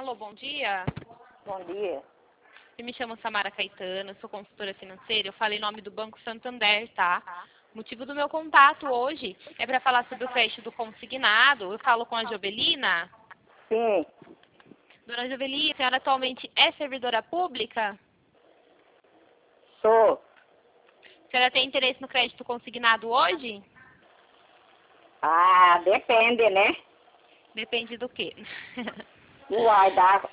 Alô, bom dia. Bom dia. Eu me chamo Samara Caetano, eu sou consultora financeira. Eu falei em nome do Banco Santander, tá? O motivo do meu contato hoje é para falar sobre o crédito do consignado. Eu falo com a Jovelina. Sim, Dona Jovelina, a senhora atualmente é servidora pública? sou. A senhora tem interesse no crédito consignado hoje? Ah, depende, né? Depende do quê? Uai,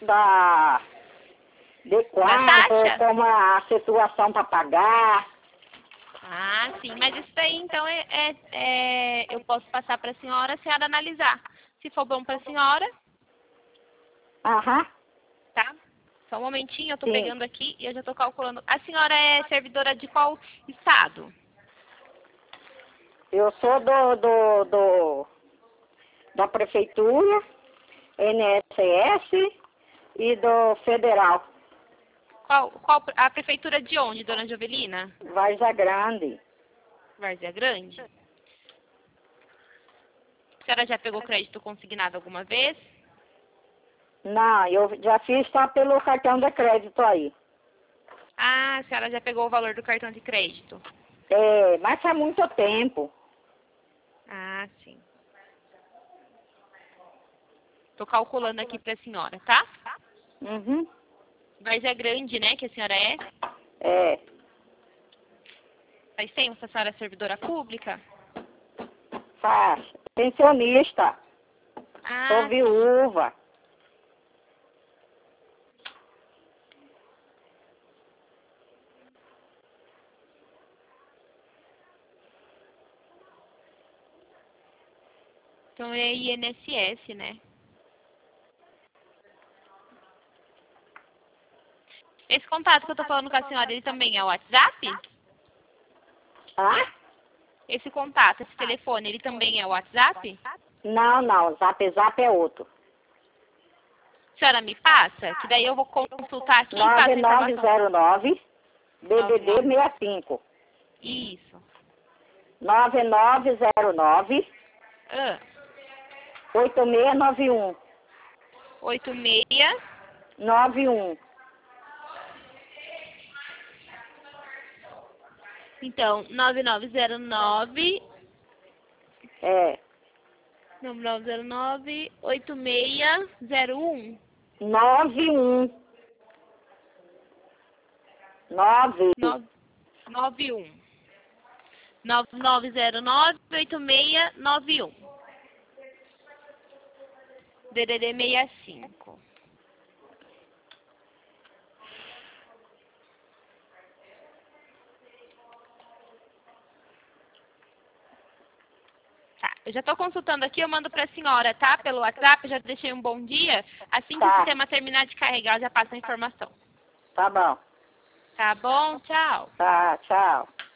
de quanto, taxa? como a situação para pagar. Ah, sim, mas isso daí então eu posso passar para a senhora analisar. Se for bom para a senhora, Aham, tá? Só um momentinho, eu estou sim. pegando aqui e eu já estou calculando. A senhora é servidora de qual estado? Eu sou da prefeitura, INSS e do federal, Qual a prefeitura de onde, dona Jovelina? Várzea Grande. Várzea Grande? A senhora já pegou crédito consignado alguma vez? Não, eu já fiz só pelo cartão de crédito aí. Ah, a senhora já pegou o valor do cartão de crédito? É, mas faz muito tempo. Ah, sim. Estou calculando aqui para a senhora, tá? Uhum, Várzea Grande, né, que a senhora é? é. Faz tempo que a senhora é servidora pública? Faz. Pensionista. Sou Ah, sim. viúva. Então é INSS, né? Esse contato que eu tô falando com a senhora, ele também é o WhatsApp? Ah? Esse contato, esse telefone, ele também é o WhatsApp? Não. Zap é outro. A senhora me passa? Que daí eu vou consultar aqui e passo a informação. 9909 BBD 99. 65. Isso. 9909 Ah, 8691. 86. 91. Então, 9909. É. 9909 8601. 91. 9. 91. 9909 8691. DDD 65. Tá, eu já estou consultando aqui, eu mando para a senhora, tá? Pelo WhatsApp, eu já deixei um bom dia. Assim que o Tá. sistema terminar de carregar, eu já passo a informação. Tá bom. Tá bom? Tchau. Tá, tchau.